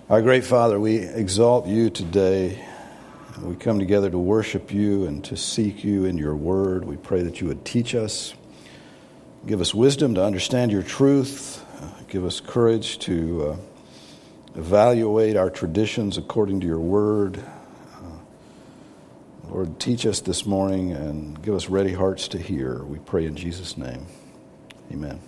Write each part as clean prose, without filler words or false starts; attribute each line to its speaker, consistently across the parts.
Speaker 1: Our great Father, we exalt you today. We come together to worship you and to seek you in your word. We pray that you would teach us, give us wisdom to understand your truth, give us courage to evaluate our traditions according to your word. Lord, teach us this morning and give us ready hearts to hear. We pray in Jesus' name. Amen.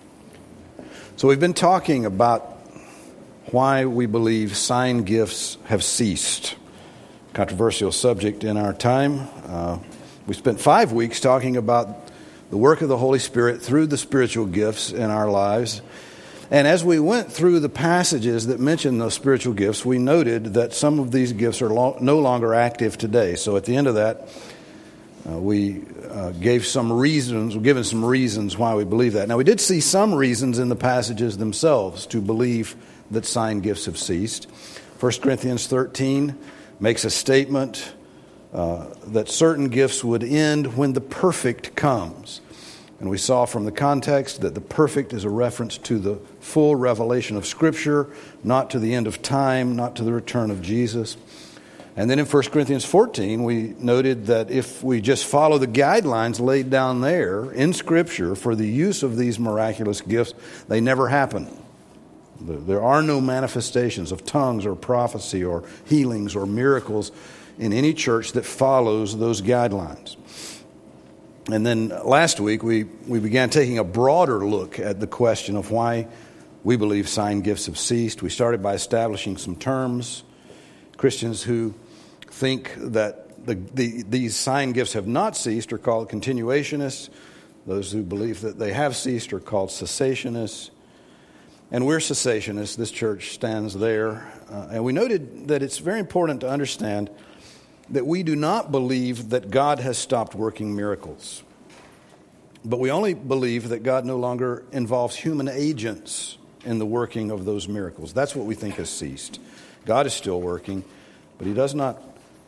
Speaker 1: So we've been talking about why we believe sign gifts have ceased. Controversial subject in our time. We spent 5 weeks talking about the work of the Holy Spirit through the spiritual gifts in our lives. And as we went through the passages that mention those spiritual gifts, we noted that some of these gifts are no longer active today. So at the end of that, we gave some reasons, given some reasons why we believe that. Now, we did see some reasons in the passages themselves to believe that sign gifts have ceased. 1 Corinthians 13 makes a statement that certain gifts would end when the perfect comes. And we saw from the context that the perfect is a reference to the full revelation of Scripture, not to the end of time, not to the return of Jesus. And then in 1 Corinthians 14, we noted that if we just follow the guidelines laid down there in Scripture for the use of these miraculous gifts, they never happen. There are no manifestations of tongues or prophecy or healings or miracles in any church that follows those guidelines. And then last week, we began taking a broader look at the question of why we believe sign gifts have ceased. We started by establishing some terms. Christians who think that these sign gifts have not ceased are called continuationists. Those who believe that they have ceased are called cessationists. And we're cessationists. This church stands there. And we noted that it's very important to understand that we do not believe that God has stopped working miracles. But we only believe that God no longer involves human agents in the working of those miracles. That's what we think has ceased. God is still working, but He does not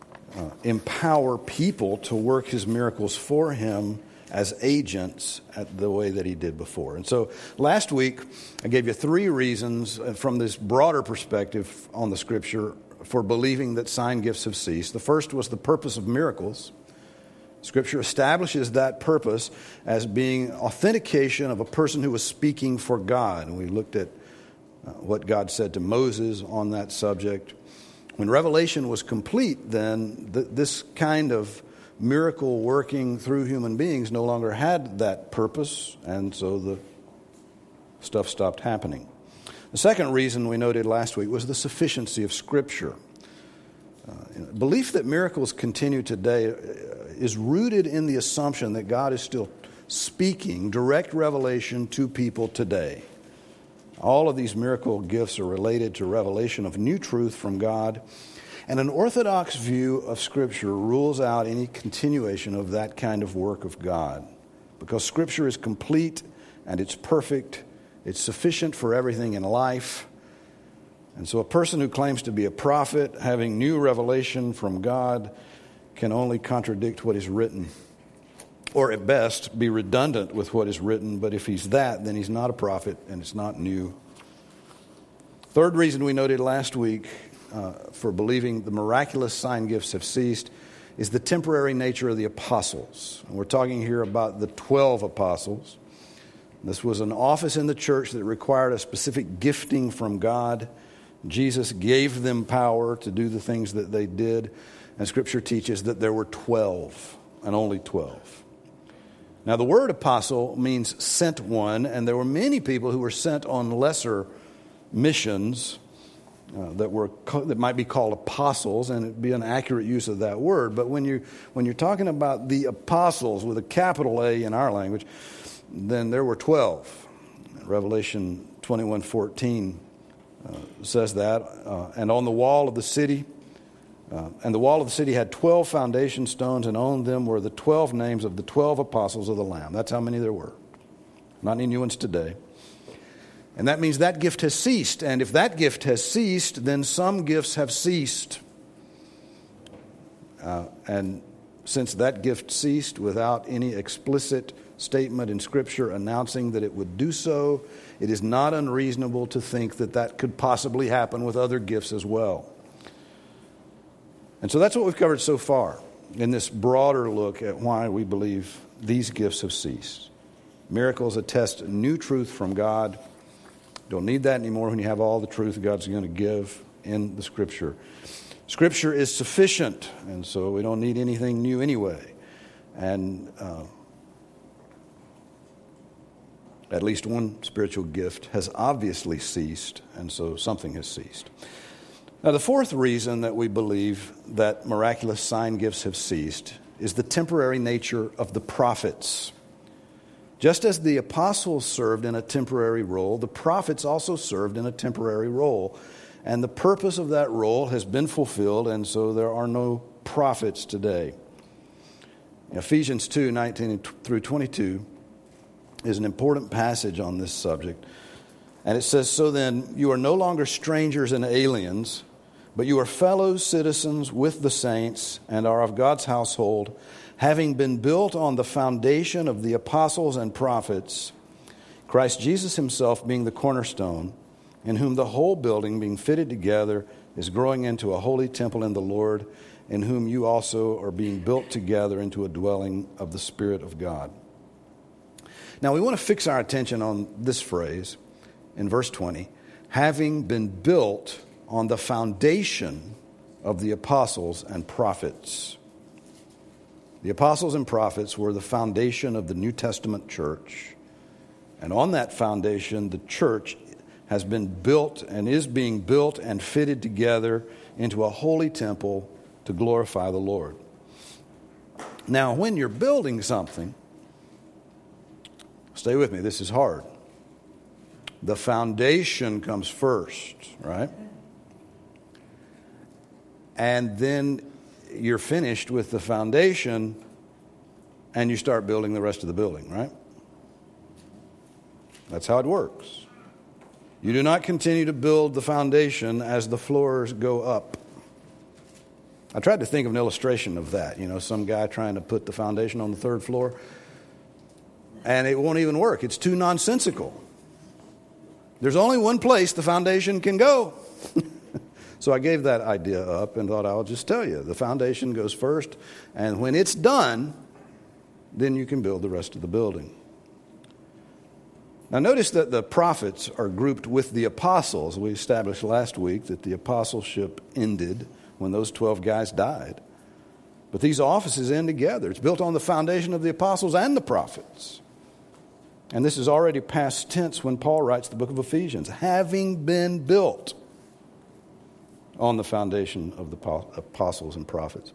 Speaker 1: empower people to work His miracles for Him as agents at the way that He did before. And so last week, I gave you 3 reasons from this broader perspective on the Scripture for believing that sign gifts have ceased. The first was the purpose of miracles. Scripture establishes that purpose as being authentication of a person who was speaking for God. And we looked at what God said to Moses on that subject. When revelation was complete, then this kind of miracle working through human beings no longer had that purpose, and so the stuff stopped happening. The second reason we noted last week was the sufficiency of Scripture. Belief that miracles continue today is rooted in the assumption that God is still speaking direct revelation to people today. All of these miracle gifts are related to revelation of new truth from God. And an orthodox view of Scripture rules out any continuation of that kind of work of God. Because Scripture is complete and it's perfect. It's sufficient for everything in life. And so a person who claims to be a prophet, having new revelation from God, can only contradict what is written. Or at best, be redundant with what is written. But if he's that, then he's not a prophet and it's not new. Third reason we noted last week for believing the miraculous sign gifts have ceased is the temporary nature of the apostles. And we're talking here about the 12 apostles. This was an office in the church that required a specific gifting from God. Jesus gave them power to do the things that they did. And Scripture teaches that there were 12 and only 12. Now, the word apostle means sent one, and there were many people who were sent on lesser missions that might be called apostles, and it'd be an accurate use of that word. But when you're talking about the apostles with a capital A in our language, then there were 12. Revelation 21:14 says that. And on the wall of the city, and the wall of the city had 12 foundation stones, and on them were the 12 names of the 12 apostles of the Lamb. That's how many there were. Not any new ones today. And that means that gift has ceased. And if that gift has ceased, then some gifts have ceased. And since that gift ceased without any explicit statement in Scripture announcing that it would do so, it is not unreasonable to think that that could possibly happen with other gifts as well. And so that's what we've covered so far in this broader look at why we believe these gifts have ceased. Miracles attest new truth from God. Don't need that anymore when you have all the truth God's going to give in the Scripture. Scripture is sufficient, and so we don't need anything new anyway. And at least one spiritual gift has obviously ceased, and so something has ceased. Now, the fourth reason that we believe that miraculous sign gifts have ceased is the temporary nature of the prophets. Just as the apostles served in a temporary role, the prophets also served in a temporary role. And the purpose of that role has been fulfilled, and so there are no prophets today. Ephesians 2:19 through 22 is an important passage on this subject. And it says, "So then, you are no longer strangers and aliens, but you are fellow citizens with the saints and are of God's household, having been built on the foundation of the apostles and prophets, Christ Jesus himself being the cornerstone, in whom the whole building, being fitted together, is growing into a holy temple in the Lord, in whom you also are being built together into a dwelling of the Spirit of God." Now, we want to fix our attention on this phrase in verse 20, having been built on the foundation of the apostles and prophets. The apostles and prophets were the foundation of the New Testament church. And on that foundation, the church has been built and is being built and fitted together into a holy temple to glorify the Lord. Now, when you're building something, stay with me, this is hard. The foundation comes first, right? And then you're finished with the foundation and you start building the rest of the building, right? That's how it works. You do not continue to build the foundation as the floors go up. I tried to think of an illustration of that. You know, some guy trying to put the foundation on the third floor, and it won't even work. It's too nonsensical. There's only one place the foundation can go. So I gave that idea up and thought I'll just tell you. The foundation goes first, and when it's done, then you can build the rest of the building. Now notice that the prophets are grouped with the apostles. We established last week that the apostleship ended when those 12 guys died. But these offices end together. It's built on the foundation of the apostles and the prophets. And this is already past tense when Paul writes the book of Ephesians, having been built on the foundation of the apostles and prophets.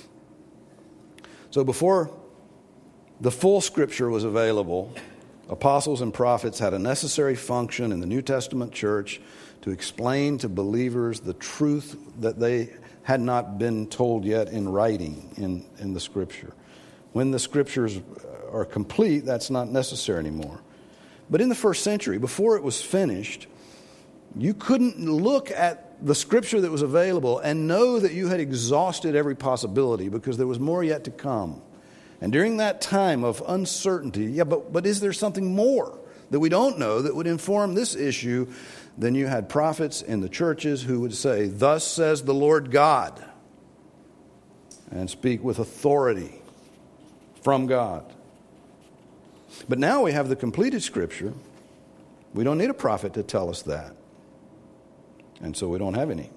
Speaker 1: So before the full Scripture was available, apostles and prophets had a necessary function in the New Testament church to explain to believers the truth that they had not been told yet in writing in the Scripture. When the Scriptures are complete, that's not necessary anymore. But in the first century, before it was finished, you couldn't look at the Scripture that was available and know that you had exhausted every possibility because there was more yet to come. And during that time of uncertainty, but is there something more that we don't know that would inform this issue? Then you had prophets in the churches who would say, "Thus says the Lord God," and speak with authority from God. But now we have the completed Scripture. We don't need a prophet to tell us that. And so we don't have any.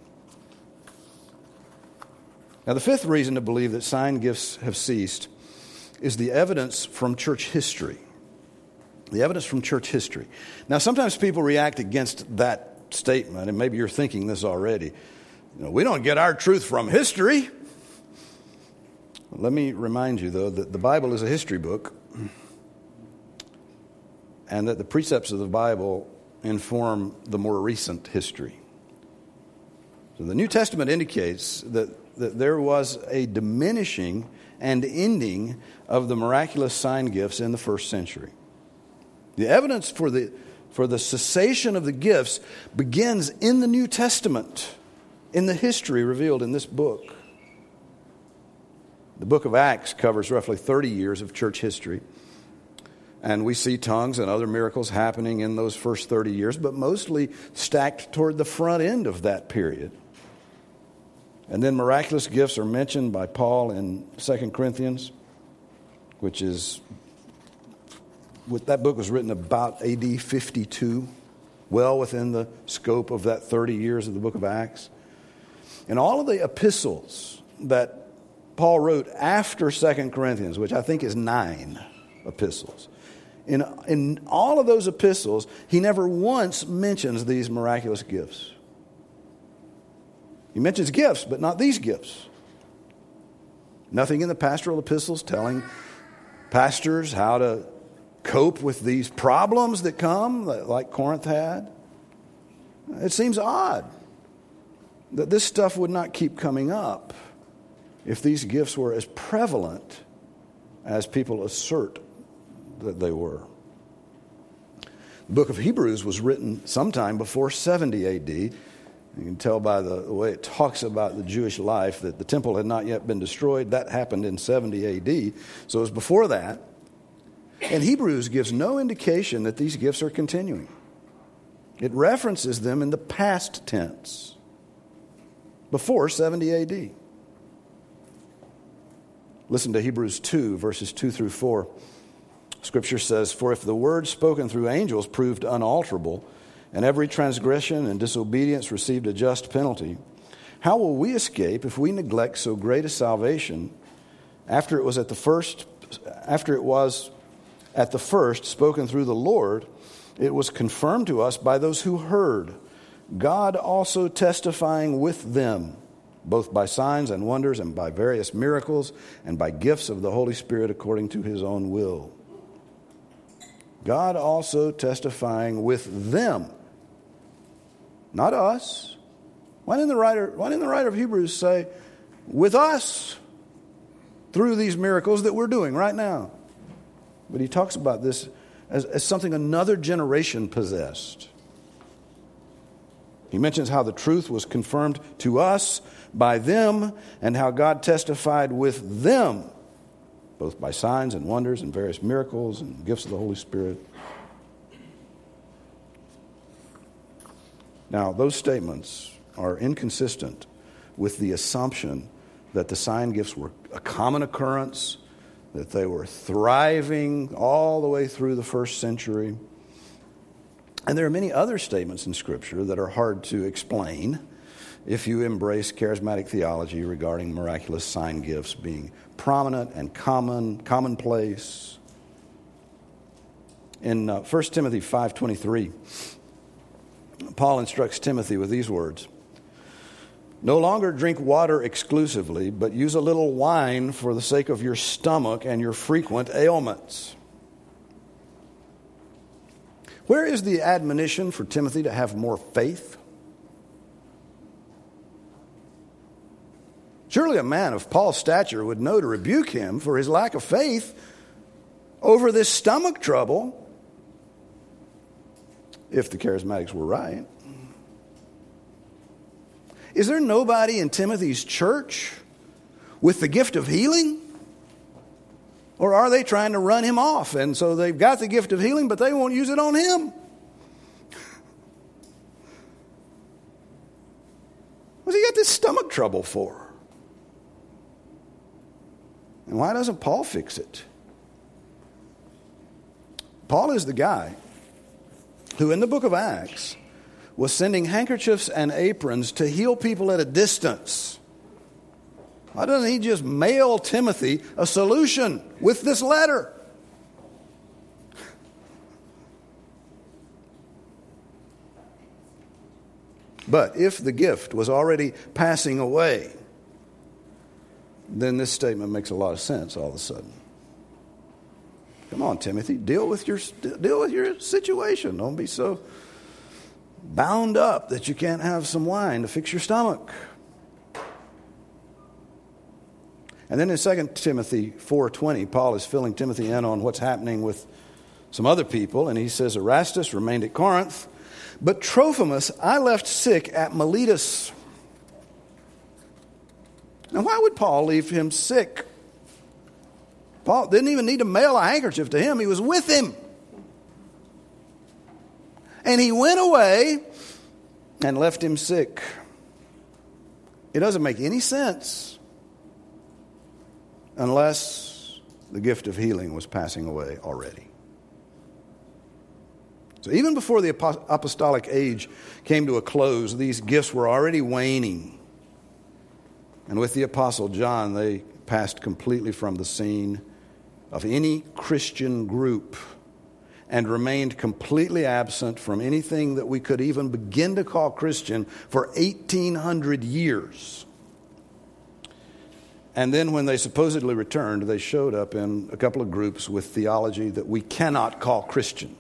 Speaker 1: Now, the fifth reason to believe that sign gifts have ceased is the evidence from church history. The evidence from church history. Now, sometimes people react against that statement, and maybe you're thinking this already. You know, we don't get our truth from history. Let me remind you, though, that the Bible is a history book, and that the precepts of the Bible inform the more recent history. So the New Testament indicates that there was a diminishing and ending of the miraculous sign gifts in the first century. The evidence for the cessation of the gifts begins in the New Testament, in the history revealed in this book. The book of Acts covers roughly 30 years of church history. And we see tongues and other miracles happening in those first 30 years, but mostly stacked toward the front end of that period. And then miraculous gifts are mentioned by Paul in 2 Corinthians, that book was written about AD 52, well within the scope of that 30 years of the book of Acts. And all of the epistles that Paul wrote after 2 Corinthians, which I think is 9 epistles, in all of those epistles, he never once mentions these miraculous gifts. He mentions gifts, but not these gifts. Nothing in the pastoral epistles telling pastors how to cope with these problems that come, like Corinth had. It seems odd that this stuff would not keep coming up if these gifts were as prevalent as people assert that they were. The book of Hebrews was written sometime before 70 A.D. You can tell by the way it talks about the Jewish life that the temple had not yet been destroyed. That happened in 70 A.D., so it was before that. And Hebrews gives no indication that these gifts are continuing. It references them in the past tense, before 70 A.D. Listen to Hebrews 2, verses 2 through 4. Scripture says, "For if the word spoken through angels proved unalterable, and every transgression and disobedience received a just penalty, how will we escape if we neglect so great a salvation after it was at the first spoken through the Lord, it was confirmed to us by those who heard, God also testifying with them, both by signs and wonders and by various miracles and by gifts of the Holy Spirit according to his own will." God also testifying with them, not us. Why didn't the writer of Hebrews say, with us, through these miracles that we're doing right now? But he talks about this as something another generation possessed. He mentions how the truth was confirmed to us by them and how God testified with them, both by signs and wonders and various miracles and gifts of the Holy Spirit. Now, those statements are inconsistent with the assumption that the sign gifts were a common occurrence, that they were thriving all the way through the first century. And there are many other statements in Scripture that are hard to explain if you embrace charismatic theology regarding miraculous sign gifts being prominent and commonplace. In 1 Timothy 5:23, Paul instructs Timothy with these words, "No longer drink water exclusively, but use a little wine for the sake of your stomach and your frequent ailments." Where is the admonition for Timothy to have more faith? Surely a man of Paul's stature would know to rebuke him for his lack of faith over this stomach trouble, if the charismatics were right. Is there nobody in Timothy's church with the gift of healing? Or are they trying to run him off? And so they've got the gift of healing, but they won't use it on him. What's he got this stomach trouble for? And why doesn't Paul fix it? Paul is the guy who in the book of Acts was sending handkerchiefs and aprons to heal people at a distance. Why doesn't he just mail Timothy a solution with this letter? But if the gift was already passing away, then this statement makes a lot of sense all of a sudden. Come on, Timothy, deal with your situation. Don't be so bound up that you can't have some wine to fix your stomach. And then in 2 Timothy 4:20, Paul is filling Timothy in on what's happening with some other people. And he says, Erastus remained at Corinth, but Trophimus I left sick at Miletus. Now, why would Paul leave him sick? Paul didn't even need to mail a handkerchief to him. He was with him. And he went away and left him sick. It doesn't make any sense unless the gift of healing was passing away already. So even before the apostolic age came to a close, these gifts were already waning. And with the Apostle John, they passed completely from the scene of any Christian group and remained completely absent from anything that we could even begin to call Christian for 1,800 years. And then when they supposedly returned, they showed up in a couple of groups with theology that we cannot call Christian.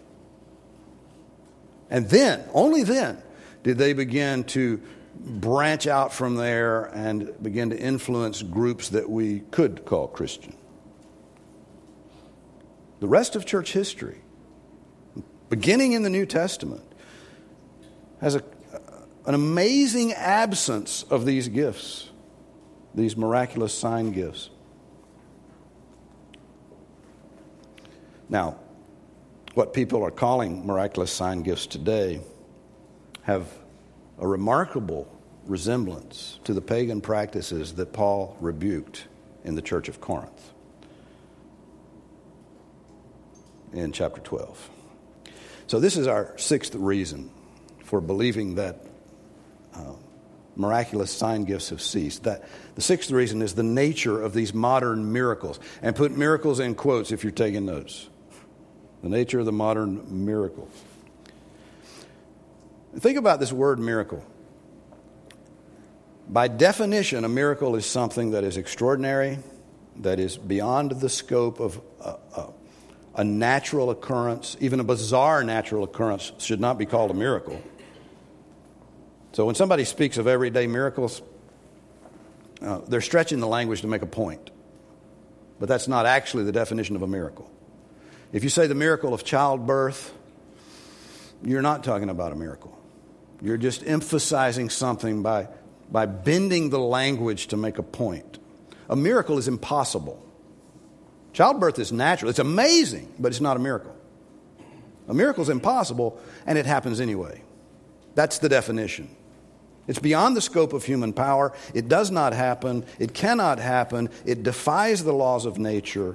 Speaker 1: And then, only then, did they begin to branch out from there and begin to influence groups that we could call Christian. The rest of church history, beginning in the New Testament, has an amazing absence of these gifts, these miraculous sign gifts. Now, what people are calling miraculous sign gifts today have a remarkable resemblance to the pagan practices that Paul rebuked in the church of Corinth in chapter 12. So this is our sixth reason for believing that miraculous sign gifts have ceased. That the sixth reason is the nature of these modern miracles. And put miracles in quotes if you're taking notes. The nature of the modern miracle. Think about this word miracle. By definition, a miracle is something that is extraordinary, that is beyond the scope of a natural occurrence. Even a bizarre natural occurrence should not be called a miracle. So when somebody speaks of everyday miracles, they're stretching the language to make a point. But that's not actually the definition of a miracle. If you say the miracle of childbirth, you're not talking about a miracle. You're just emphasizing something by bending the language to make a point. A miracle is impossible. Childbirth is natural. It's amazing, but it's not a miracle. A miracle is impossible, and it happens anyway. That's the definition. It's beyond the scope of human power. It does not happen. It cannot happen. It defies the laws of nature.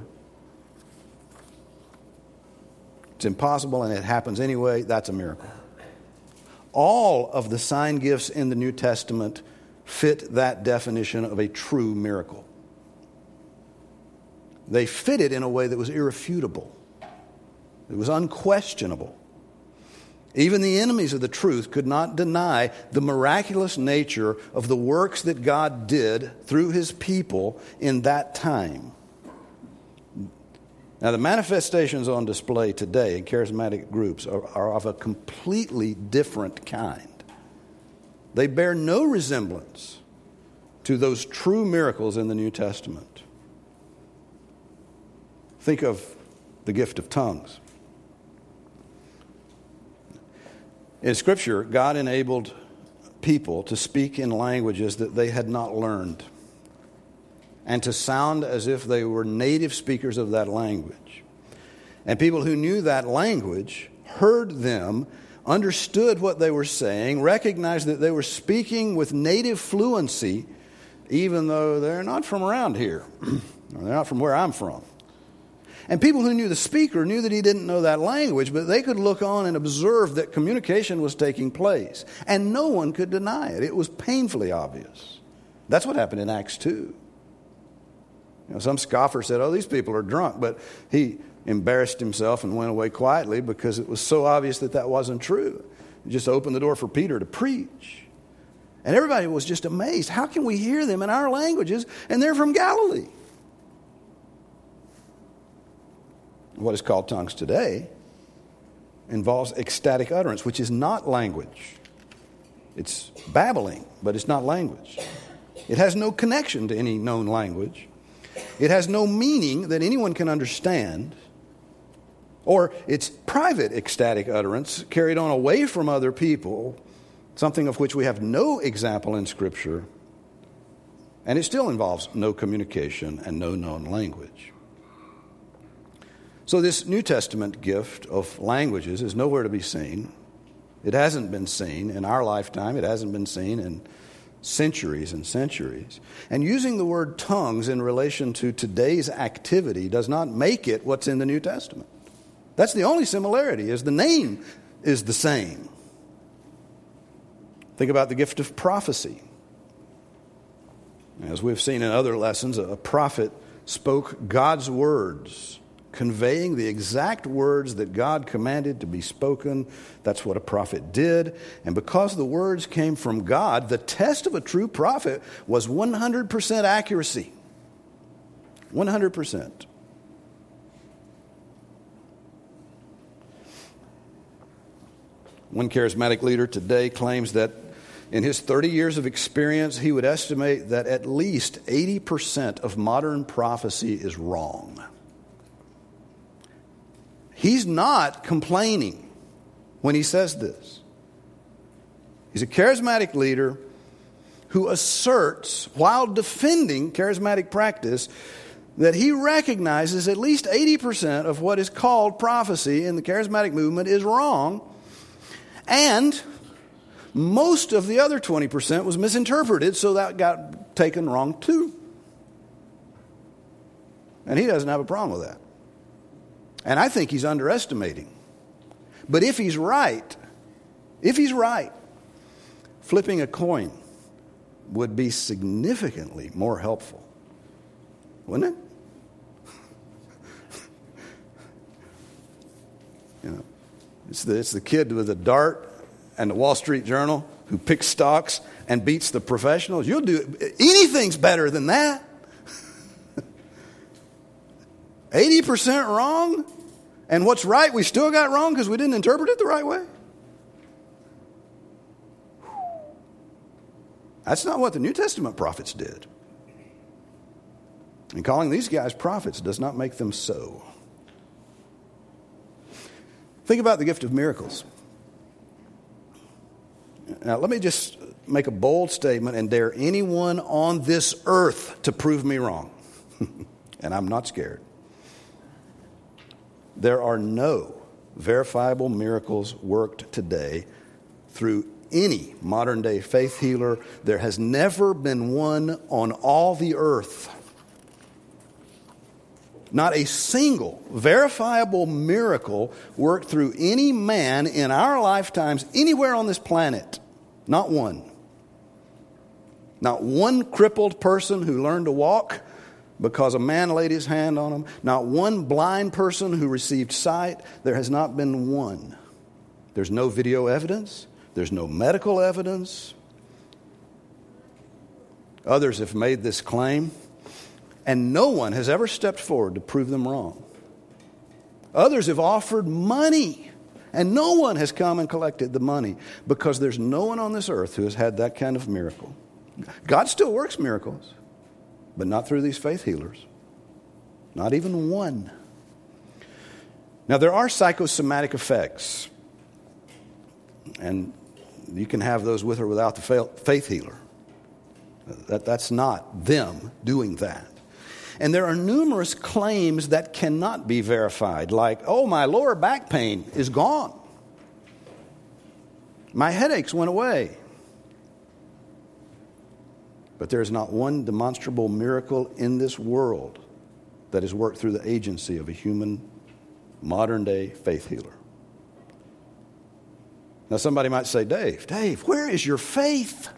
Speaker 1: It's impossible, and it happens anyway. That's a miracle. All of the sign gifts in the New Testament fit that definition of a true miracle. They fit it in a way that was irrefutable. It was unquestionable. Even the enemies of the truth could not deny the miraculous nature of the works that God did through His people in that time. Now, the manifestations on display today in charismatic groups are of a completely different kind. They bear no resemblance to those true miracles in the New Testament. Think of the gift of tongues. In Scripture, God enabled people to speak in languages that they had not learned, and to sound as if they were native speakers of that language. And people who knew that language heard them, understood what they were saying, recognized that they were speaking with native fluency, even though they're not from around here. They're not from where I'm from. And people who knew the speaker knew that he didn't know that language, but they could look on and observe that communication was taking place. And no one could deny it. It was painfully obvious. That's what happened in Acts 2. Some scoffer said, "Oh, these people are drunk," but he embarrassed himself and went away quietly because it was so obvious that that wasn't true. He just opened the door for Peter to preach. And everybody was just amazed. How can we hear them in our languages and they're from Galilee? What is called tongues today involves ecstatic utterance, which is not language. It's babbling, but it's not language. It has no connection to any known language. It has no meaning that anyone can understand. Or it's private ecstatic utterance carried on away from other people, something of which we have no example in Scripture. And it still involves no communication and no known language. So this New Testament gift of languages is nowhere to be seen. It hasn't been seen in our lifetime. It hasn't been seen in centuries and centuries. And using the word tongues in relation to today's activity does not make it what's in the New Testament. That's the only similarity, is the name is the same. Think about the gift of prophecy. As we've seen in other lessons, a prophet spoke God's words, conveying the exact words that God commanded to be spoken. That's what a prophet did. And because the words came from God, the test of a true prophet was 100% accuracy. 100%. One charismatic leader today claims that in his 30 years of experience, he would estimate that at least 80% of modern prophecy is wrong. He's not complaining when he says this. He's a charismatic leader who asserts, while defending charismatic practice, that he recognizes at least 80% of what is called prophecy in the charismatic movement is wrong, and most of the other 20% was misinterpreted, so that got taken wrong too. And he doesn't have a problem with that. And I think he's underestimating. But if he's right, flipping a coin would be significantly more helpful. Wouldn't it? You know, it's the kid with a dart and the Wall Street Journal who picks stocks and beats the professionals. Anything's better than that. 80% wrong, and what's right we still got wrong because we didn't interpret it the right way. That's not what the New Testament prophets did. And calling these guys prophets does not make them so. Think about the gift of miracles. Now, let me just make a bold statement and dare anyone on this earth to prove me wrong. And I'm not scared. There are no verifiable miracles worked today through any modern day faith healer. There has never been one on all the earth. Not a single verifiable miracle worked through any man in our lifetimes anywhere on this planet. Not one. Not one crippled person who learned to walk because a man laid his hand on him. Not one blind person who received sight. There has not been one. There's no video evidence. There's no medical evidence. Others have made this claim, and no one has ever stepped forward to prove them wrong. Others have offered money, and no one has come and collected the money because there's no one on this earth who has had that kind of miracle. God still works miracles, but not through these faith healers. Not even one. Now, there are psychosomatic effects, and you can have those with or without the faith healer. That's not them doing that. And there are numerous claims that cannot be verified, like, oh, my lower back pain is gone. My headaches went away. But there is not one demonstrable miracle in this world that is worked through the agency of a human, modern-day faith healer. Now, somebody might say, Dave, where is your faith?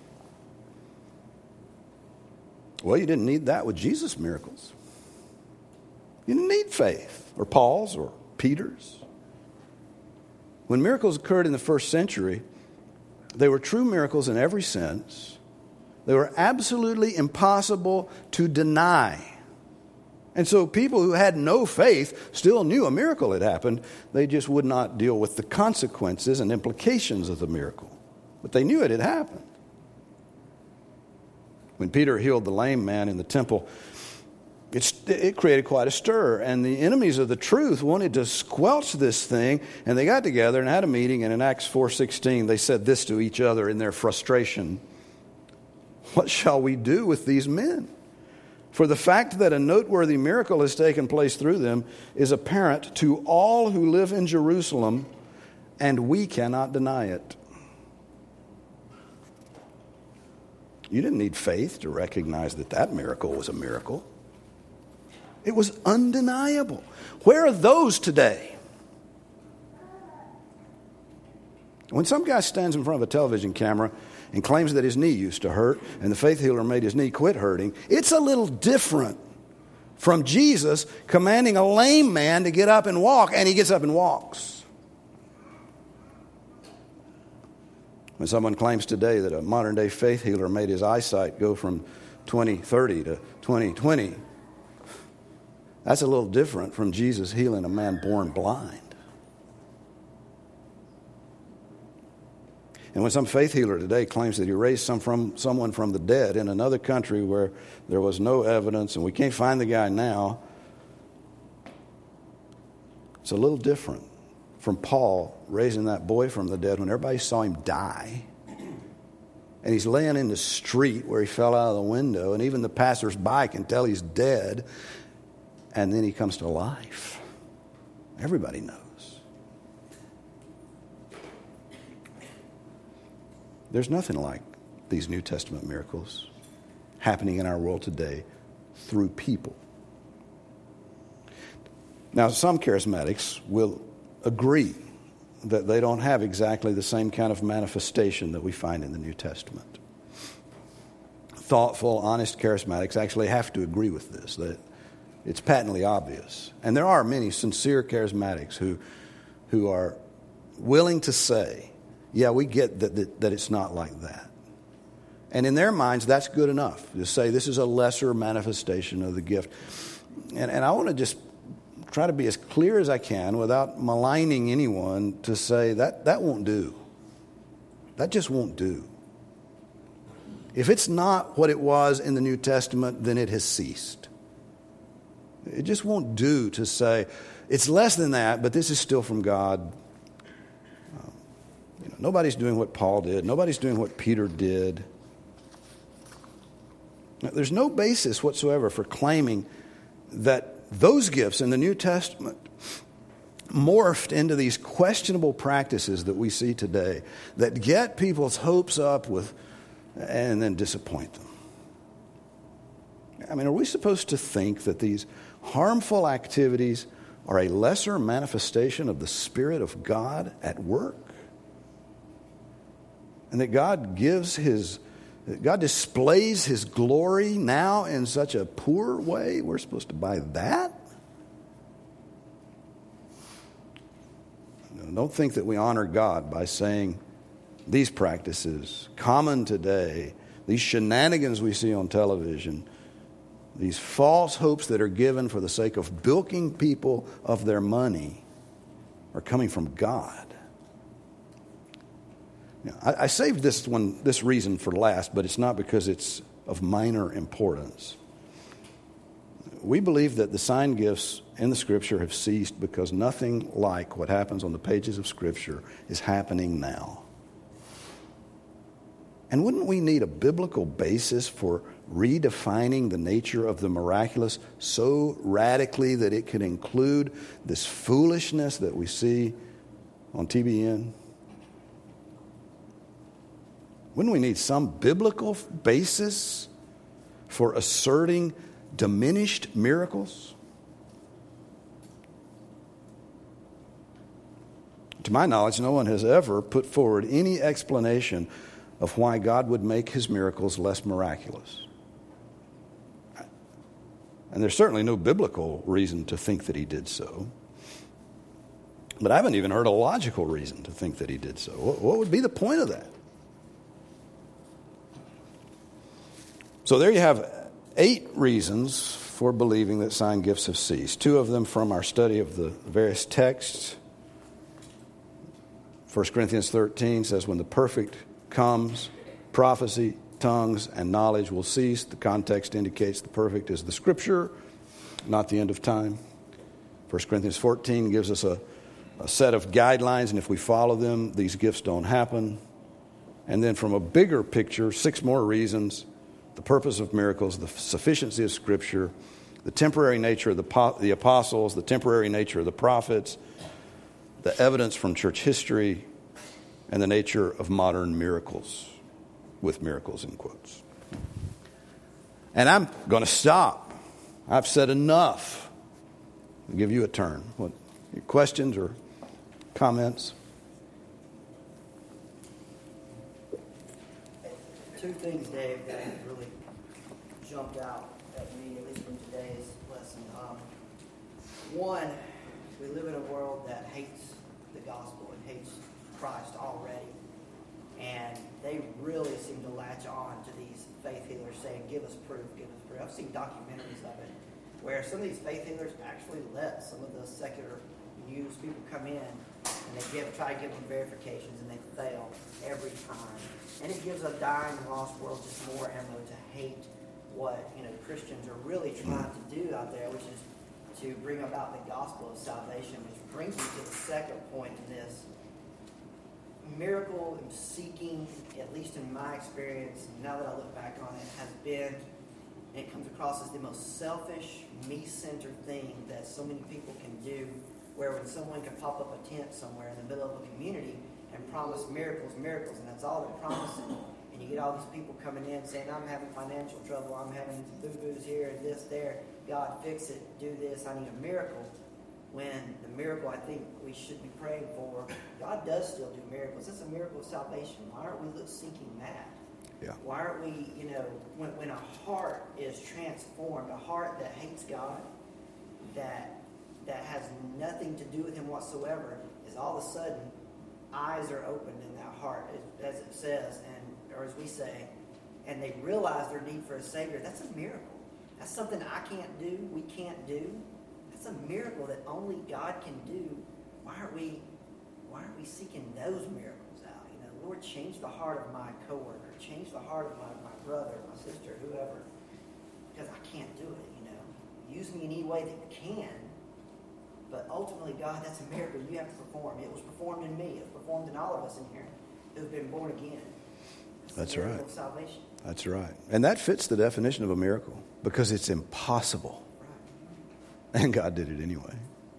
Speaker 1: Well, you didn't need that with Jesus' miracles. You didn't need faith, or Paul's, or Peter's. When miracles occurred in the first century, they were true miracles in every sense. They were absolutely impossible to deny. And so people who had no faith still knew a miracle had happened. They just would not deal with the consequences and implications of the miracle. But they knew it had happened. When Peter healed the lame man in the temple, it created quite a stir. And the enemies of the truth wanted to squelch this thing. And they got together and had a meeting. And in Acts 4:16, they said this to each other in their frustration. What shall we do with these men? For the fact that a noteworthy miracle has taken place through them is apparent to all who live in Jerusalem, and we cannot deny it. You didn't need faith to recognize that that miracle was a miracle. It was undeniable. Where are those today? When some guy stands in front of a television camera and claims that his knee used to hurt and the faith healer made his knee quit hurting, it's a little different from Jesus commanding a lame man to get up and walk, and he gets up and walks. When someone claims today that a modern-day faith healer made his eyesight go from 20/30 to 20/20, that's a little different from Jesus healing a man born blind. And when some faith healer today claims that he raised someone from the dead in another country where there was no evidence and we can't find the guy now, it's a little different from Paul raising that boy from the dead when everybody saw him die. And he's laying in the street where he fell out of the window, and even the passersby can tell he's dead. And then he comes to life. Everybody knows. There's nothing like these New Testament miracles happening in our world today through people. Now, some charismatics will agree that they don't have exactly the same kind of manifestation that we find in the New Testament. Thoughtful, honest charismatics actually have to agree with this, that it's patently obvious. And there are many sincere charismatics who are willing to say, yeah, we get that it's not like that. And in their minds, that's good enough to say this is a lesser manifestation of the gift. And I want to just try to be as clear as I can without maligning anyone to say that won't do. That just won't do. If it's not what it was in the New Testament, then it has ceased. It just won't do to say it's less than that, but this is still from God. Nobody's doing what Paul did. Nobody's doing what Peter did. Now, there's no basis whatsoever for claiming that those gifts in the New Testament morphed into these questionable practices that we see today that get people's hopes up and then disappoint them. I mean, are we supposed to think that these harmful activities are a lesser manifestation of the Spirit of God at work? And that God displays His glory now in such a poor way? We're supposed to buy that? No, don't think that we honor God by saying these practices, common today, these shenanigans we see on television, these false hopes that are given for the sake of bilking people of their money, are coming from God. Now, I saved this reason for last, but it's not because it's of minor importance. We believe that the sign gifts in the Scripture have ceased because nothing like what happens on the pages of Scripture is happening now. And wouldn't we need a biblical basis for redefining the nature of the miraculous so radically that it could include this foolishness that we see on TBN? Wouldn't we need some biblical basis for asserting diminished miracles? To my knowledge, no one has ever put forward any explanation of why God would make His miracles less miraculous. And there's certainly no biblical reason to think that He did so. But I haven't even heard a logical reason to think that He did so. What would be the point of that? So there you have 8 reasons for believing that sign gifts have ceased. 2 of them from our study of the various texts. 1 Corinthians 13 says, when the perfect comes, prophecy, tongues, and knowledge will cease. The context indicates the perfect is the Scripture, not the end of time. 1 Corinthians 14 gives us a set of guidelines, and if we follow them, these gifts don't happen. And then from a bigger picture, 6 more reasons the purpose of miracles, the sufficiency of Scripture, the temporary nature of the apostles, the temporary nature of the prophets, the evidence from church history, and the nature of modern miracles, with miracles in quotes. And I'm going to stop. I've said enough. I'll give you a turn. What, questions or comments?
Speaker 2: Two things, Dave, that really jumped out at me, at least from today's lesson. One, we live in a world that hates the gospel and hates Christ already. And they really seem to latch on to these faith healers saying, give us proof, give us proof. I've seen documentaries of it where some of these faith healers actually let some of the secular news people come in and they try to give them verifications and they fail every time. And it gives a dying and lost world just more ammo to hate what Christians are really trying to do out there, which is to bring about the gospel of salvation, which brings me to the second point in this. Miracle seeking, at least in my experience, now that I look back on it, has been, and it comes across as the most selfish, me-centered thing that so many people can do, where when someone can pop up a tent somewhere in the middle of a community and promise miracles, and that's all they're promising, and you get all these people coming in saying, I'm having financial trouble, I'm having boo-boos here and this there, God fix it, do this, I need a miracle. When the miracle I think we should be praying for, God does still do miracles. It's a miracle of salvation. Why aren't we seeking that?
Speaker 1: Yeah.
Speaker 2: Why aren't we, when a heart is transformed, a heart that hates God, that has nothing to do with Him whatsoever, is all of a sudden eyes are opened in that heart, as it says, or as we say, and they realize their need for a Savior. That's a miracle. That's something I can't do, we can't do. It's a miracle that only God can do. Why aren't we seeking those miracles out? Lord, change the heart of my coworker, change the heart of my brother, my sister, whoever, because I can't do it. Use me in any way that you can, but ultimately, God, that's a miracle you have to perform. It was performed in me. It was performed in all of us in here who've been born again.
Speaker 1: That's right.
Speaker 2: Of salvation.
Speaker 1: That's right. And that fits the definition of a miracle because it's impossible. And God did it anyway.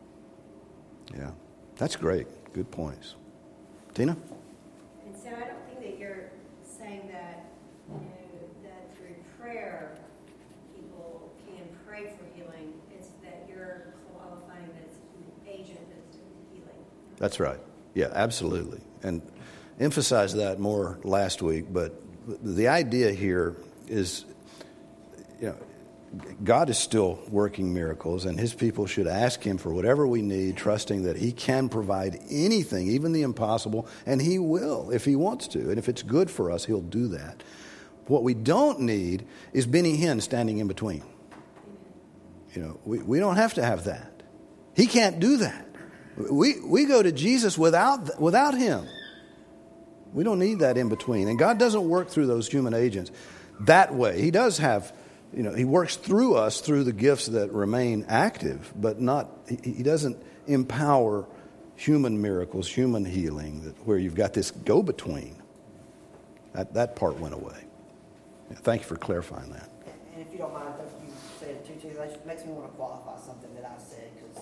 Speaker 1: Yeah. That's great. Good points. Tina?
Speaker 3: And so I don't think that you're saying that, that through prayer people can pray for healing. It's that you're qualifying that it's an agent that's doing the healing.
Speaker 1: That's right. Yeah, absolutely. And emphasized that more last week, but the idea here is, God is still working miracles, and His people should ask Him for whatever we need, trusting that He can provide anything, even the impossible, and He will if He wants to. And if it's good for us, He'll do that. What we don't need is Benny Hinn standing in between. We don't have to have that. He can't do that. We go to Jesus without Him. We don't need that in between. And God doesn't work through those human agents that way. He does have... He works through us through the gifts that remain active, but He doesn't empower human miracles, human healing, where you've got this go-between. That part went away. Yeah, thank you for clarifying that.
Speaker 2: And if you don't mind, you say it too, that just makes me want to qualify something that I said, because,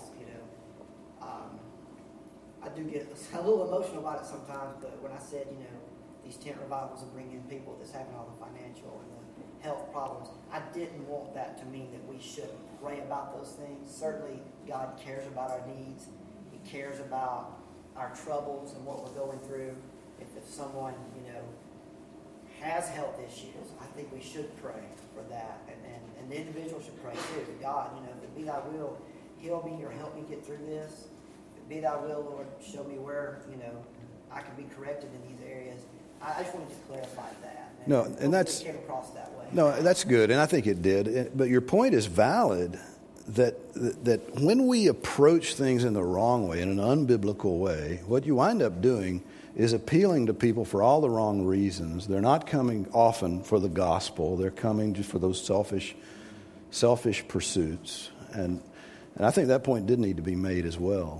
Speaker 2: I do get a little emotional about it sometimes, but when I said, these tent revivals will bring in people that's having all the financial and the health problems, I didn't want that to mean that we shouldn't pray about those things. Certainly, God cares about our needs. He cares about our troubles and what we're going through. If someone, has health issues, I think we should pray for that. And the individual should pray too. God, if it be Thy will, heal me or help me get through this. If it be Thy will, Lord, show me where, I can be corrected in these areas. I just wanted to clarify that. And that's came across that way.
Speaker 1: No, that's good, and I think it did. But your point is valid that when we approach things in the wrong way, in an unbiblical way, what you wind up doing is appealing to people for all the wrong reasons. They're not coming often for the gospel. They're coming just for those selfish pursuits. And I think that point did need to be made as well.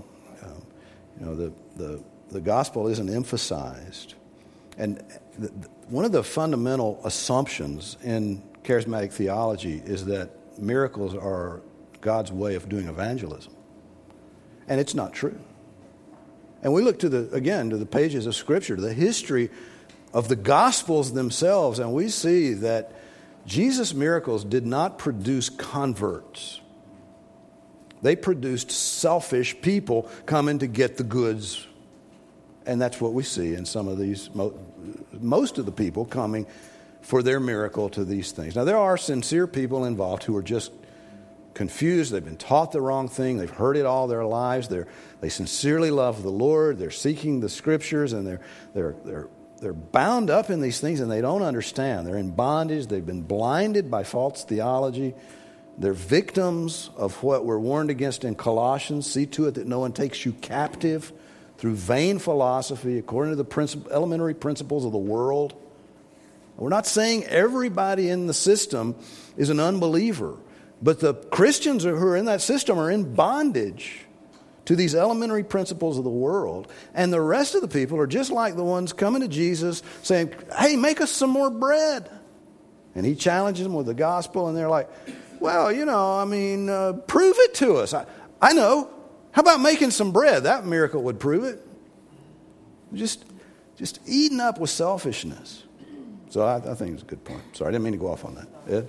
Speaker 1: The gospel isn't emphasized. And one of the fundamental assumptions in charismatic theology is that miracles are God's way of doing evangelism. And it's not true. And we look to the pages of Scripture, to the history of the Gospels themselves, and we see that Jesus' miracles did not produce converts. They produced selfish people coming to get the goods. And that's what we see in some of these, most of the people coming for their miracle to these things. Now, there are sincere people involved who are just confused. They've been taught the wrong thing. They've heard it all their lives. They sincerely love the Lord. They're seeking the Scriptures, and they're bound up in these things, and they don't understand. They're in bondage. They've been blinded by false theology. They're victims of what we're warned against in Colossians. See to it that no one takes you captive through vain philosophy, according to the elementary principles of the world. We're not saying everybody in the system is an unbeliever, but the Christians who are in that system are in bondage to these elementary principles of the world. And the rest of the people are just like the ones coming to Jesus saying, hey, make us some more bread. And he challenges them with the gospel, and they're like, well, prove it to us. I know. How about making some bread? That miracle would prove it. Just eating up with selfishness. So I think it's a good point. Sorry, I didn't mean to go off on that. Ed?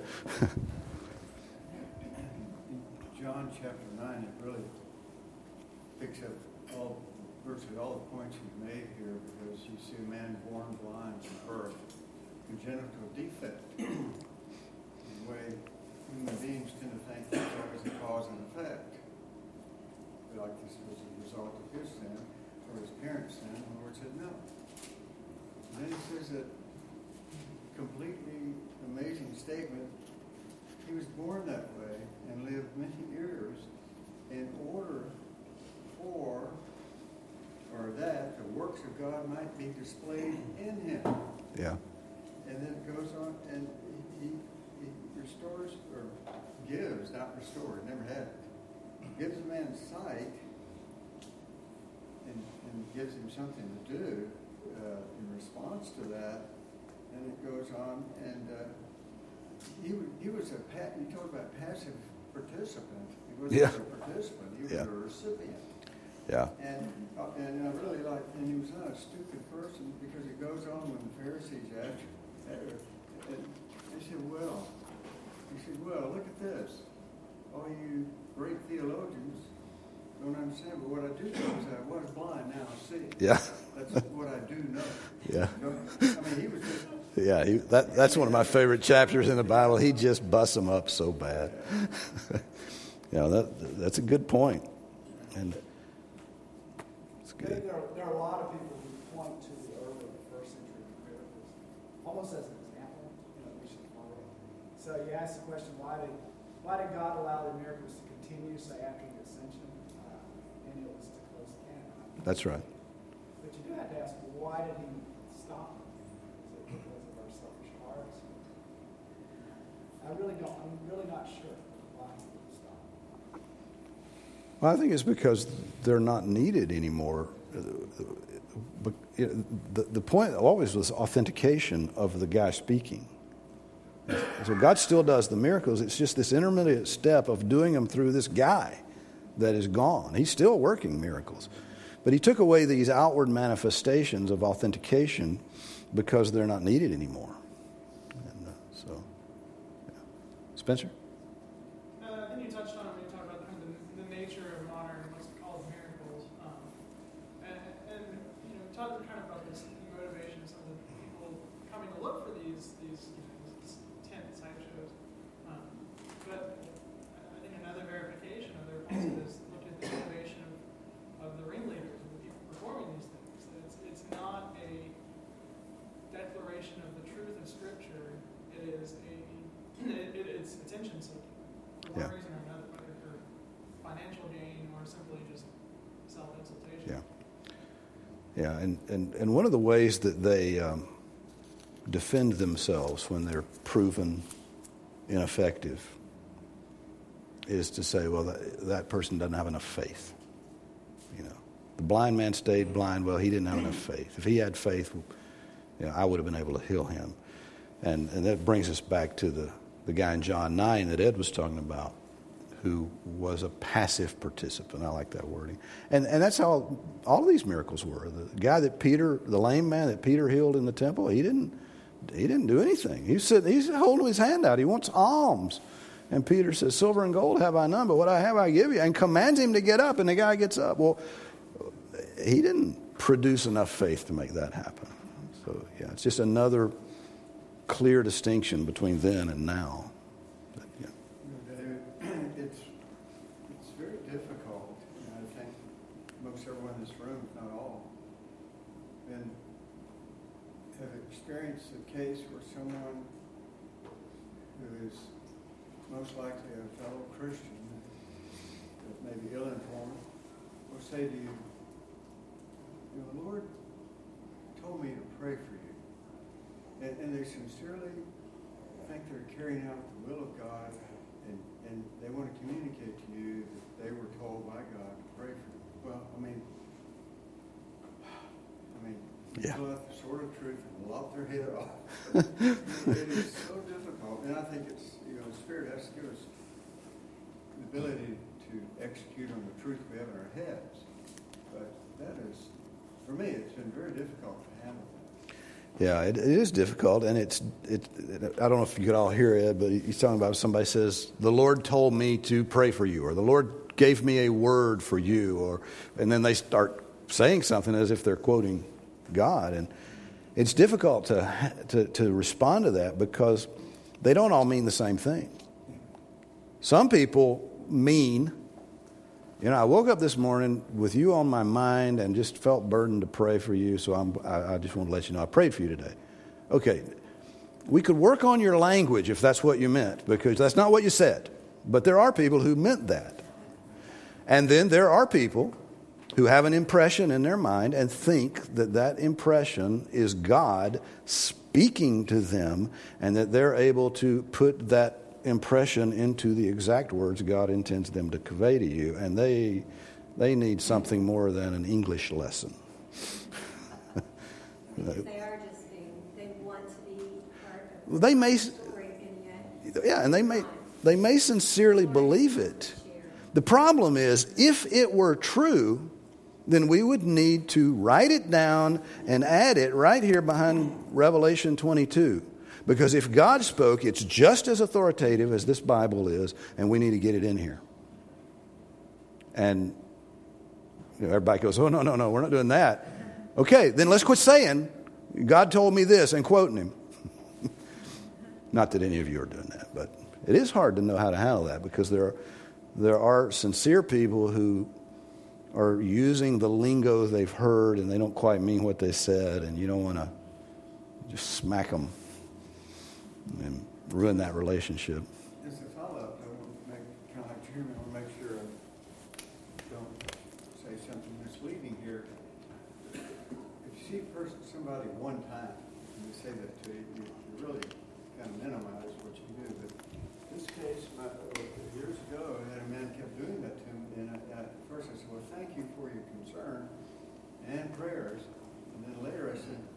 Speaker 4: John chapter 9, it really picks up virtually all the points you've made here, because you see a man born blind from birth, congenital defect. The way human beings tend to think that there is a cause and effect. Like this was a result of his sin, or his parents' sin, and the Lord said no. And then he says that completely amazing statement. He was born that way and lived many years in order for, or that the works of God might be displayed in him.
Speaker 1: Yeah.
Speaker 4: And then it goes on, and he restores, or gives, not restored, never had it. Gives a man sight and gives him something to do in response to that. And it goes on, and he was you talk about passive participant. He wasn't a participant. He was a recipient.
Speaker 1: Yeah.
Speaker 4: And I really like, and he was not a stupid person, because it goes on when the Pharisees asked, and they said, well, look at this. All you great theologians don't understand, but what I do know is I was blind, now I see.
Speaker 1: Yeah.
Speaker 4: That's what I do know.
Speaker 1: Yeah.
Speaker 4: He was just...
Speaker 1: Yeah, that's one of my favorite chapters in the Bible. He just busts them up so bad. That's a good point. And it's good.
Speaker 5: There are a lot of people who point to the early first century miracles almost as an example that we should follow. So you ask the question, why did God allow the miracles to continue, say, after the ascension? And it was to close the canon.
Speaker 1: That's right.
Speaker 5: But you do have to ask, why did he stop? Is it because of our selfish hearts? I'm really not sure why he stopped.
Speaker 1: Well, I think it's because they're not needed anymore. The point always was authentication of the guy speaking. So God still does the miracles. It's just this intermediate step of doing them through this guy that is gone. He's still working miracles. But he took away these outward manifestations of authentication because they're not needed anymore. And Spencer?
Speaker 6: I think you touched on it when you talked about kind of the nature of modern, what's called miracles. And talk kind of about this motivation of some of the people coming to look for these tent sideshows. But I think another verification of their point is look at the motivation of the ringleaders, of the people performing these things. It's not a declaration of the truth of Scripture. It is it's attention seeking for one reason or another, whether for financial gain or simply just self-exaltation.
Speaker 1: And one of the ways that they defend themselves when they're proven ineffective is to say, well, that person doesn't have enough faith. The blind man stayed blind. Well, he didn't have enough faith. If he had faith, I would have been able to heal him. And that brings us back to the guy in John 9 that Ed was talking about, who was a passive participant. I like that wording. And that's how all of these miracles were. The guy the lame man that Peter healed in the temple, he didn't do anything. He's holding his hand out. He wants alms. And Peter says, silver and gold have I none, but what I have I give you. And commands him to get up, and the guy gets up. Well, he didn't produce enough faith to make that happen. So, yeah, it's just another clear distinction between then and now. Yeah.
Speaker 4: It's very difficult, and I think most everyone in this room, if not all, and have experienced a case where someone who is most likely a fellow Christian that may be ill-informed will say to you, the Lord told me to pray for you. And they sincerely think they're carrying out the will of God, and they want to communicate to you that they were told by God to pray for you. Well, I mean,
Speaker 1: yeah.
Speaker 4: Pull out the sword of truth and lop their head off. It is so difficult, and I think it's, the Spirit has to give us the ability to execute on the truth we have in our heads. But that is, for me, it's been very difficult to handle that.
Speaker 1: Yeah, it is difficult, and I don't know if you could all hear it, but he's talking about somebody says, the Lord told me to pray for you, or the Lord gave me a word for you, and then they start saying something as if they're quoting God, and it's difficult to respond to that because they don't all mean the same thing. Some people mean, I woke up this morning with you on my mind and just felt burdened to pray for you, so I just want to let you know I prayed for you today. Okay, we could work on your language if that's what you meant, because that's not what you said. But there are people who meant that. And then there are people who have an impression in their mind and think that impression is God speaking to them, and that they're able to put that impression into the exact words God intends them to convey to you, and they need something more than an English lesson.
Speaker 3: Because they are just they want to be part of
Speaker 1: They may,
Speaker 3: the story, and yet
Speaker 1: yeah, and they may sincerely believe it. The problem is, if it were true, then we would need to write it down and add it right here behind Revelation 22. Because if God spoke, it's just as authoritative as this Bible is, and we need to get it in here. And everybody goes, oh, no, we're not doing that. Okay, then let's quit saying, God told me this, and quoting him. Not that any of you are doing that, but it is hard to know how to handle that, because there are sincere people who are using the lingo they've heard, and they don't quite mean what they said, and you don't want to just smack them and ruin that relationship.
Speaker 4: As a follow-up, I want to make, kind of like Jeremy, I want to make sure I don't say something misleading here. If you see somebody one time, and they say that to you, you really kind of minimize what you do. But in this case, years ago, I had a man kept doing that to me, and at first I said, well, thank you for your concern and prayers. And then later I said,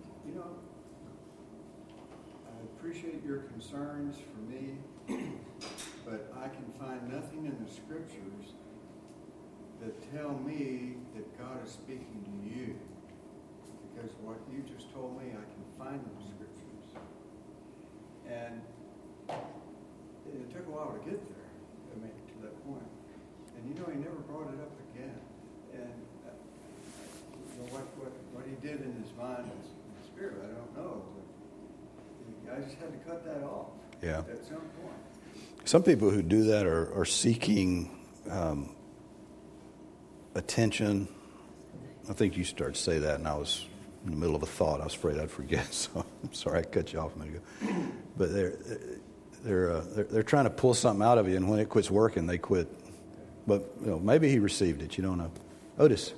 Speaker 4: I appreciate your concerns for me, but I can find nothing in the scriptures that tell me that God is speaking to you. Because what you just told me, I can find in the scriptures. And it took a while to get there, to that point. And he never brought it up again. And what he did in his mind and spirit, I don't know. But I just had to cut that off.
Speaker 1: Yeah.
Speaker 4: At some point.
Speaker 1: Some people who do that are seeking attention. I think you started to say that, and I was in the middle of a thought. I was afraid I'd forget, so I'm sorry I cut you off a minute ago. But they're trying to pull something out of you, and when it quits working, they quit. But maybe he received it. You don't know. Otis.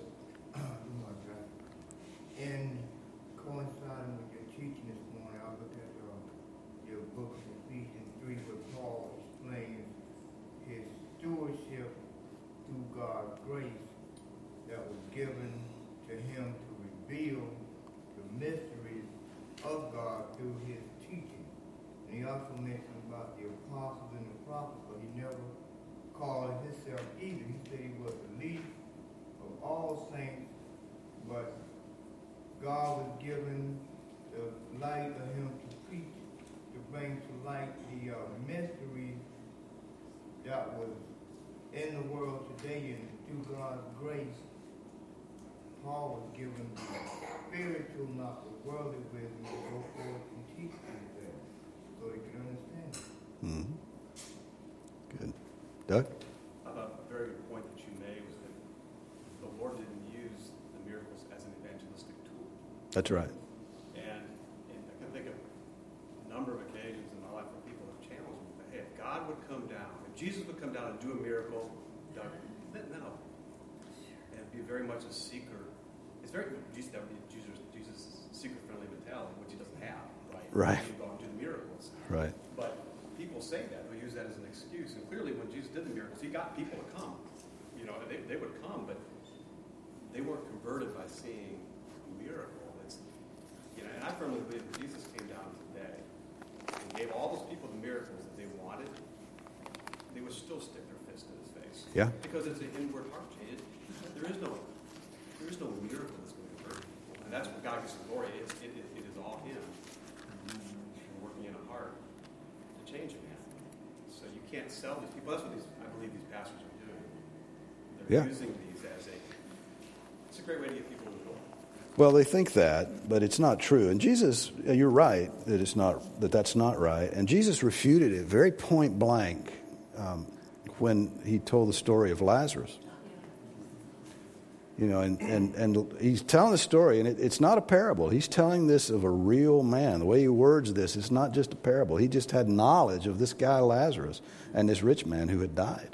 Speaker 7: In coinciding with your teaching this morning, I looked at your book, Ephesians 3, where Paul explains his stewardship through God's grace that was given to him to reveal the mysteries of God through his teaching. And he also mentioned about the apostles and the prophets, but he never called himself either. He said he was the least of all saints, but God was given the light of him to preach, to bring to light the mystery that was in the world today, and through God's grace, Paul was given the spiritual, not the worldly wisdom to go forth and teach them so they could understand.
Speaker 1: Mm-hmm. Good. Doug?
Speaker 8: A very good point that you made was that the Lord didn't use the miracles as an evangelistic tool.
Speaker 1: That's right.
Speaker 8: And I can think of a number of occasions in my life where people have challenged me. Hey, if God would come down, if Jesus would come down and do a miracle, Doug, no. And be very much a seeker. It's very Jesus' seeker-friendly mentality, which he doesn't have, right?
Speaker 1: Right.
Speaker 8: He's going to do the miracles.
Speaker 1: Right.
Speaker 8: But people say that, they use that as an excuse. And clearly when Jesus did the miracles, he got people to come. You know, they would come, but they weren't converted by seeing a miracle. And I firmly believe that Jesus came down today and gave all those people the miracles that they wanted, they would still stick their fist in his face.
Speaker 1: Yeah.
Speaker 8: Because it's an inward heart change. There is no miracle that's going to convert people. And that's what God gets the glory. It is all him working in a heart to change a man. So you can't sell these people. That's what I believe these pastors are doing. They're using these as it's a great way to get people in the door.
Speaker 1: Well, they think that, but it's not true. And Jesus, you're right that that's not right. And Jesus refuted it very point blank when he told the story of Lazarus. You know, and he's telling the story, and it's not a parable. He's telling this of a real man. The way he words this, it's not just a parable. He just had knowledge of this guy Lazarus and this rich man who had died.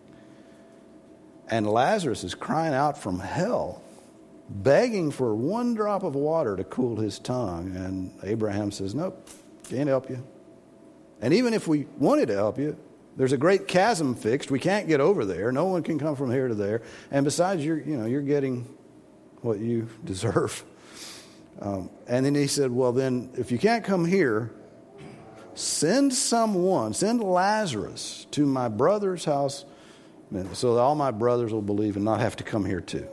Speaker 1: And Lazarus is crying out from hell, begging for one drop of water to cool his tongue. And Abraham says, nope, can't help you. And even if we wanted to help you, there's a great chasm fixed. We can't get over there. No one can come from here to there. And besides, you're getting what you deserve. And then he said, well, then, if you can't come here, send Lazarus to my brother's house so that all my brothers will believe and not have to come here too.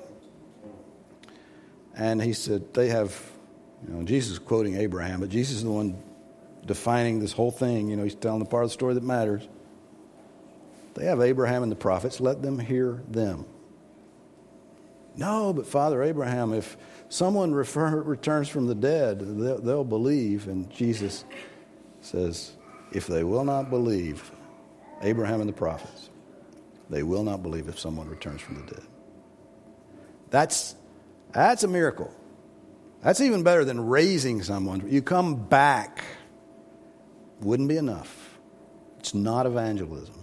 Speaker 1: And he said, they have, Jesus is quoting Abraham, but Jesus is the one defining this whole thing. He's telling the part of the story that matters. They have Abraham and the prophets. Let them hear them. No, but Father Abraham, if someone returns from the dead, they'll believe. And Jesus says, if they will not believe Abraham and the prophets, they will not believe if someone returns from the dead. That's a miracle. That's even better than raising someone. You come back. Wouldn't be enough. It's not evangelism.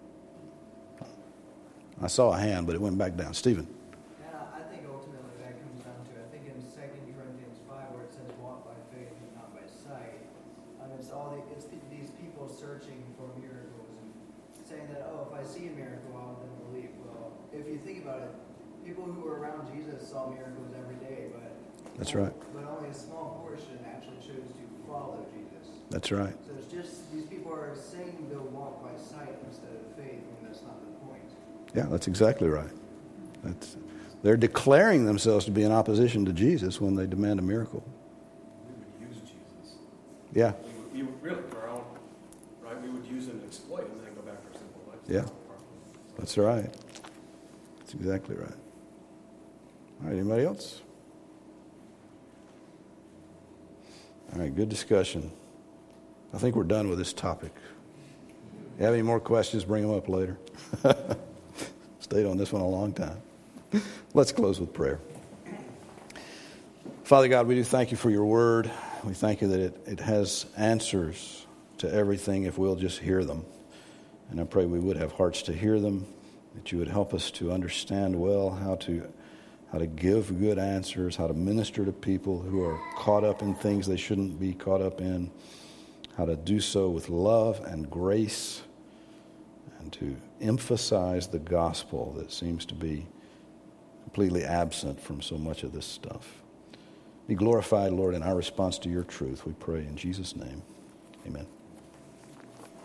Speaker 1: I saw a hand, but it went back down. Stephen.
Speaker 5: And I think ultimately that comes down to, I think in 2 Corinthians 5 where it says walk by faith and not by sight, it's these people searching for miracles and saying that, if I see a miracle, I'll then believe. Well, if you think about it, people who were around Jesus saw miracles every day, but
Speaker 1: That's right.
Speaker 5: But only a small portion actually chose to follow Jesus.
Speaker 1: That's right.
Speaker 5: So it's just these people are saying they'll walk by sight instead of faith, and that's not the point.
Speaker 1: Yeah, that's exactly right. They're declaring themselves to be in opposition to Jesus when they demand a miracle.
Speaker 8: We would use Jesus.
Speaker 1: Yeah.
Speaker 8: We would really, for our own, right? We would use him to exploit him and then go back to our simple life.
Speaker 1: Yeah. That's right. That's exactly right. All right, anybody else? All right, good discussion. I think we're done with this topic. If you have any more questions, bring them up later. Stayed on this one a long time. Let's close with prayer. Father God, we do thank you for your word. We thank you that it has answers to everything if we'll just hear them. And I pray we would have hearts to hear them, that you would help us to understand well how to give good answers, how to minister to people who are caught up in things they shouldn't be caught up in, how to do so with love and grace, and to emphasize the gospel that seems to be completely absent from so much of this stuff. Be glorified, Lord, in our response to your truth. We pray in Jesus' name. Amen.